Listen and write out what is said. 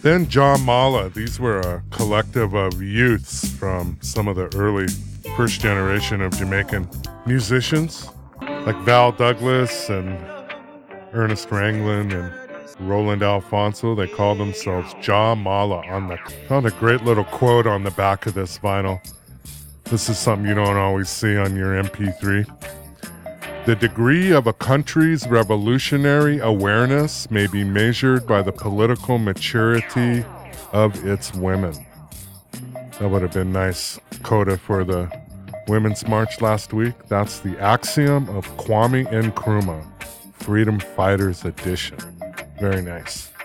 Then Jah Mala. These were a collective of youths from some of the early first generation of Jamaican musicians, like Val Douglas and Ernest Ranglin and Roland Alfonso. They call themselves Jah Mala. Found a great little quote on the back of this vinyl. This is something you don't always see on your MP3. The degree of a country's revolutionary awareness may be measured by the political maturity of its women. That would have been nice coda for the Women's March last week. That's the axiom of Kwame Nkrumah, Freedom Fighters Edition. Very nice.